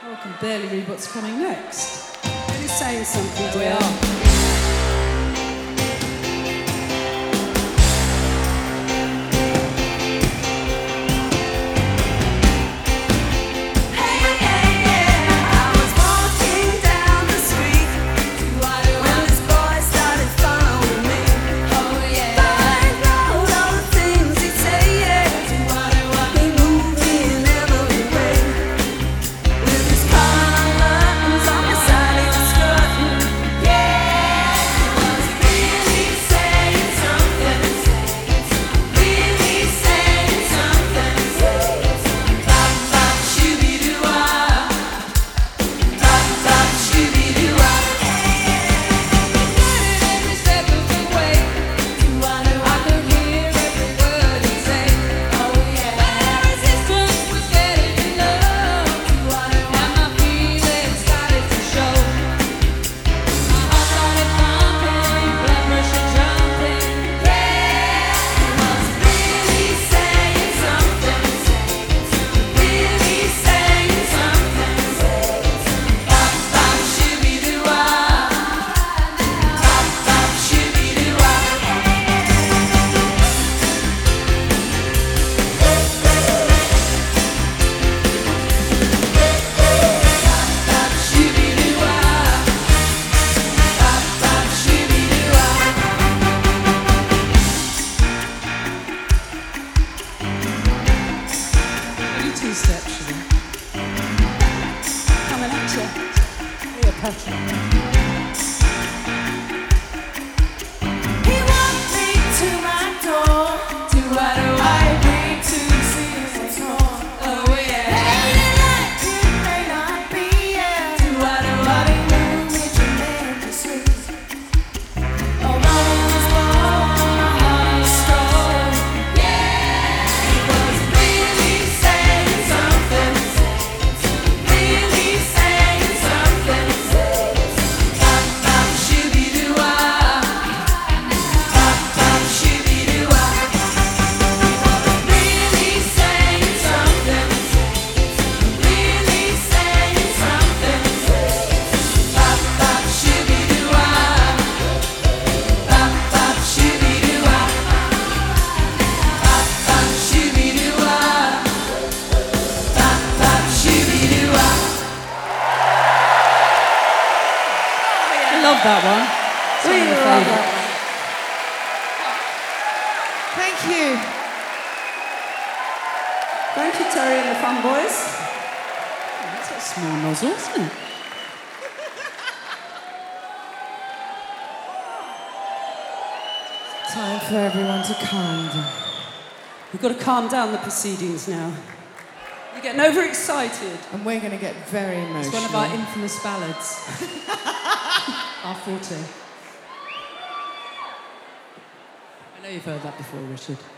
I can barely read what's coming next. Really saying something, We dear. are. Actually. Coming at you. Cleopatra. He walked me to my door. Do I Bring to see what's wrong. Oh yeah. It may not be, yeah. But he knew me tremendously. Although he was born, my heart was strong. Yeah, he was really saying something. Really saying something. Bop bop shooby-doo-wah. Bop bop shooby-doo-wah. Really saying something. Really saying something. Bop bop shooby-doo-wah. Bop bop shooby-doo-wah. Bop bop shooby-doo-wah. Bop bop shooby-doo-wah. I love that one. It's one of my favourite. Thank you. Thank you, Terry and the Fun Boys. That's a small nozzle, isn't it? Time for everyone to calm down. We've got to calm down the proceedings now. You're getting overexcited. And we're going to get very emotional. It's one of our infamous ballads. Our forte. I know you've heard that before, Richard.